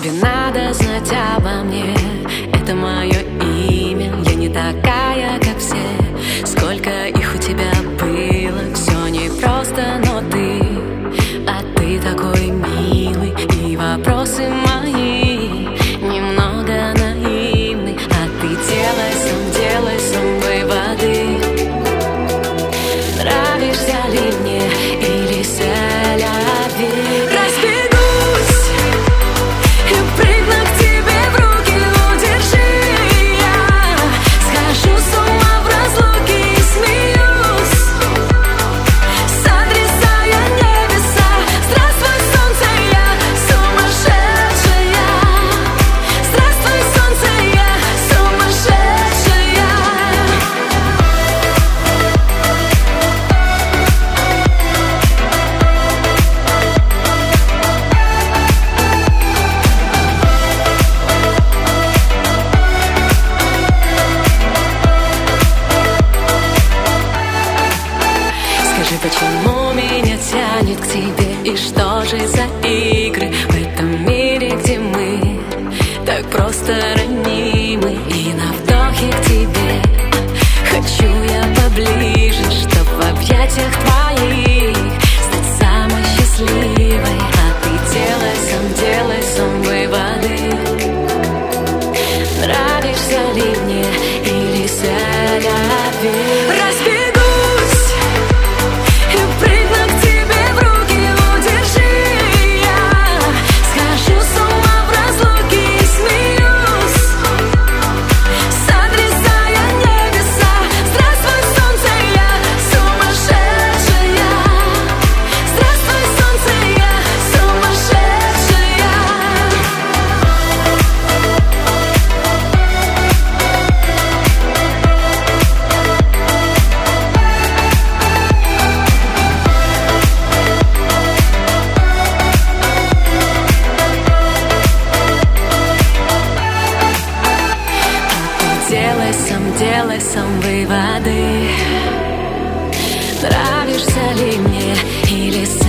тебе надо знать обо мне. Это мое имя, я не такая, как все. Сколько их у тебя было, все непросто, но ты такой милый. И вопросы мои немного наивны, а ты делай сам выводы. Нравишься ли мне или селяви? Разбегусь и прыгну к тебе в руки, удержи. Я схожу с ума в разлуке и смеюсь, сотрясая небеса. Здравствуй, солнце, я сумасшедшая. Здравствуй, солнце, я сумасшедшая. Скажи, почему меня тянет к тебе? И что же за игры в этом мире, где мы так просто ранимы? И на вдохе к тебе хочу я поближе, чтоб в объятиях твоих стать самой счастливой. А ты делай сам выводы. Нравишься ли мне или селяви? Разбегусь и прыгну к тебе в руки, удержи. Я схожу с ума в разлуке и смеюсь, сотрясая небеса. Здравствуй, солнце, я сумасшедшая. Здравствуй, солнце, я сумасшедшая. Делай сам выводы. Нравишься ли мне или